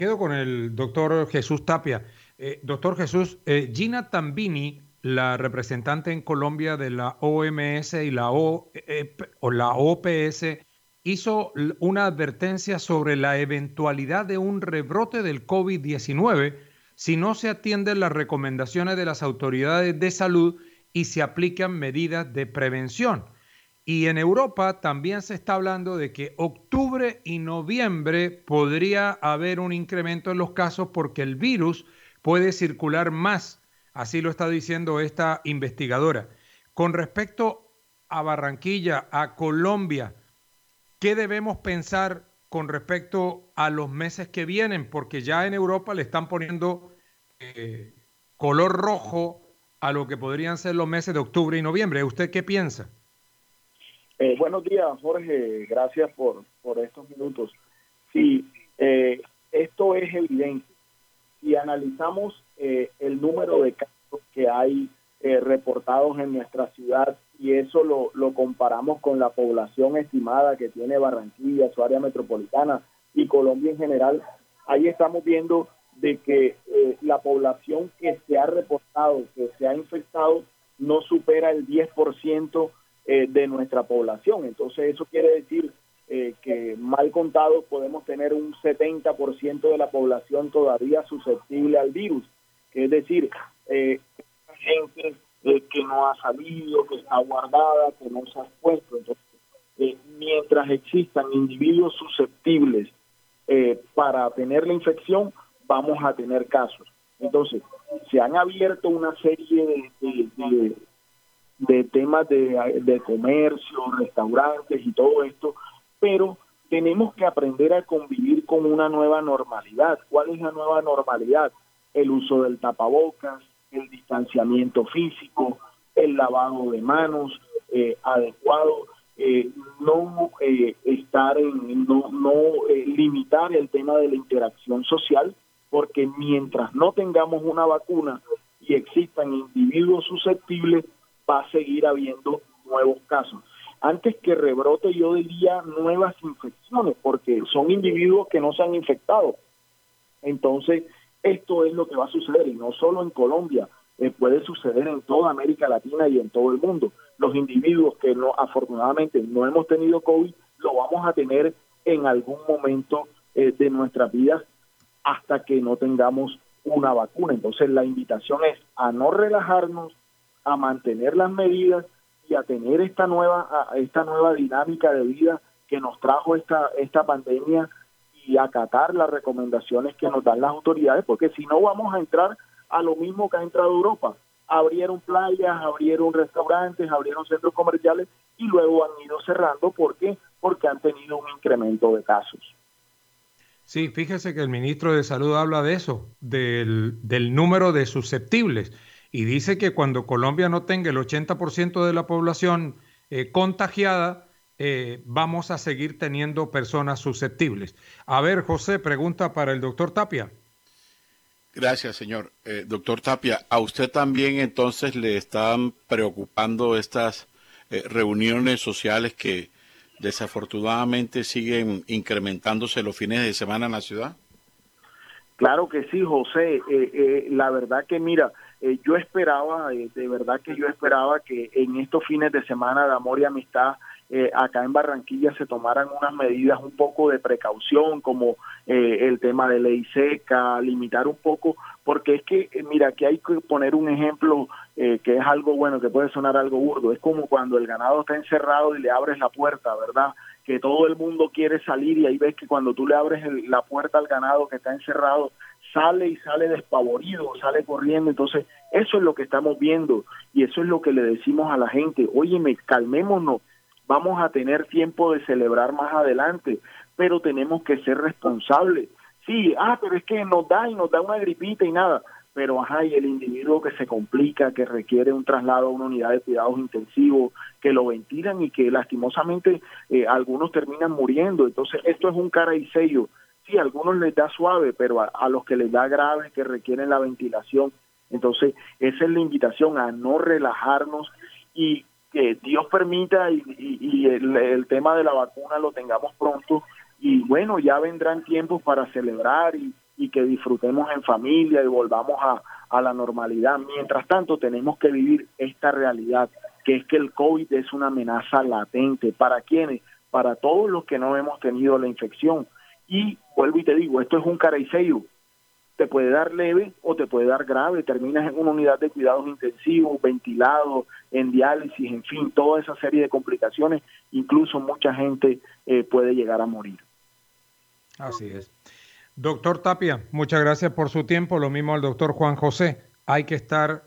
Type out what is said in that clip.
Quedo con el doctor Jesús Tapia. Doctor Jesús, Gina Tambini, la representante en Colombia de la OMS y la OPS, hizo una advertencia sobre la eventualidad de un rebrote del COVID-19 si no se atienden las recomendaciones de las autoridades de salud y se aplican medidas de prevención. Y en Europa también se está hablando de que octubre y noviembre podría haber un incremento en los casos porque el virus puede circular más. Así lo está diciendo esta investigadora. Con respecto a Barranquilla, a Colombia, ¿qué debemos pensar con respecto a los meses que vienen? Porque ya en Europa le están poniendo eh, color rojo a lo que podrían ser los meses de octubre y noviembre. ¿Usted qué piensa? Buenos días, Jorge. Gracias por estos minutos. Sí, esto es evidente. Si analizamos el número de casos que hay reportados en nuestra ciudad y eso lo comparamos con la población estimada que tiene Barranquilla, su área metropolitana y Colombia en general, ahí estamos viendo de que la población que se ha reportado, que se ha infectado, no supera el 10% de nuestra población. Entonces eso quiere decir que mal contado podemos tener un 70% de la población todavía susceptible al virus, que es decir, gente que no ha salido, que está guardada, que no se ha expuesto. Entonces, mientras existan individuos susceptibles para tener la infección, vamos a tener casos. Entonces, se han abierto una serie de temas de comercio, restaurantes y todo esto, pero tenemos que aprender a convivir con una nueva normalidad. ¿Cuál es la nueva normalidad? El uso del tapabocas, el distanciamiento físico, el lavado de manos adecuado, no estar en, no limitar el tema de la interacción social, porque mientras no tengamos una vacuna y existan individuos susceptibles, va a seguir habiendo nuevos casos. Antes que rebrote, yo diría nuevas infecciones, porque son individuos que no se han infectado. Entonces, esto es lo que va a suceder, y no solo en Colombia, puede suceder en toda América Latina y en todo el mundo. Los individuos que no, afortunadamente no hemos tenido COVID, lo vamos a tener en algún momento de nuestras vidas hasta que no tengamos una vacuna. Entonces, la invitación es a no relajarnos, a mantener las medidas y a tener esta nueva dinámica de vida que nos trajo esta pandemia y acatar las recomendaciones que nos dan las autoridades, porque si no vamos a entrar a lo mismo que ha entrado Europa. Abrieron playas, abrieron restaurantes, abrieron centros comerciales y luego han ido cerrando. ¿Por qué? Porque han tenido un incremento de casos. Sí, fíjese que el ministro de Salud habla de eso, del número de susceptibles, y dice que cuando Colombia no tenga el 80% de la población contagiada, vamos a seguir teniendo personas susceptibles. A ver, José, pregunta para el doctor Tapia. Gracias, señor. Doctor Tapia, ¿a usted también entonces le están preocupando estas reuniones sociales que desafortunadamente siguen incrementándose los fines de semana en la ciudad? Claro que sí, José. La verdad que mira, yo esperaba, de verdad que yo esperaba que en estos fines de semana de amor y amistad acá en Barranquilla se tomaran unas medidas un poco de precaución, como el tema de ley seca, limitar un poco, porque es que, mira, aquí hay que poner un ejemplo que es algo bueno, que puede sonar algo burdo. Es como cuando el ganado está encerrado y le abres la puerta, ¿verdad? Que todo el mundo quiere salir y ahí ves que cuando tú le abres la puerta al ganado que está encerrado, sale y sale despavorido, sale corriendo. Entonces, eso es lo que estamos viendo y eso es lo que le decimos a la gente. Óyeme, calmémonos, vamos a tener tiempo de celebrar más adelante, pero tenemos que ser responsables. Sí, pero es que nos da una gripita y nada, pero y el individuo que se complica, que requiere un traslado a una unidad de cuidados intensivos, que lo ventilan y que lastimosamente algunos terminan muriendo. Entonces, esto es un cara y sello. Sí, a algunos les da suave, pero a los que les da grave, que requieren la ventilación. Entonces, esa es la invitación, a no relajarnos y que Dios permita y el tema de la vacuna lo tengamos pronto. Y bueno, ya vendrán tiempos para celebrar y que disfrutemos en familia y volvamos a la normalidad. Mientras tanto, tenemos que vivir esta realidad, que es que el COVID es una amenaza latente. ¿Para quiénes? Para todos los que no hemos tenido la infección. Y vuelvo y te digo, esto es un caraiceyo. Te puede dar leve o te puede dar grave. Terminas en una unidad de cuidados intensivos, ventilado, en diálisis, en fin, toda esa serie de complicaciones. Incluso mucha gente puede llegar a morir. Así es. Doctor Tapia, muchas gracias por su tiempo. Lo mismo al doctor Juan José. Hay que estar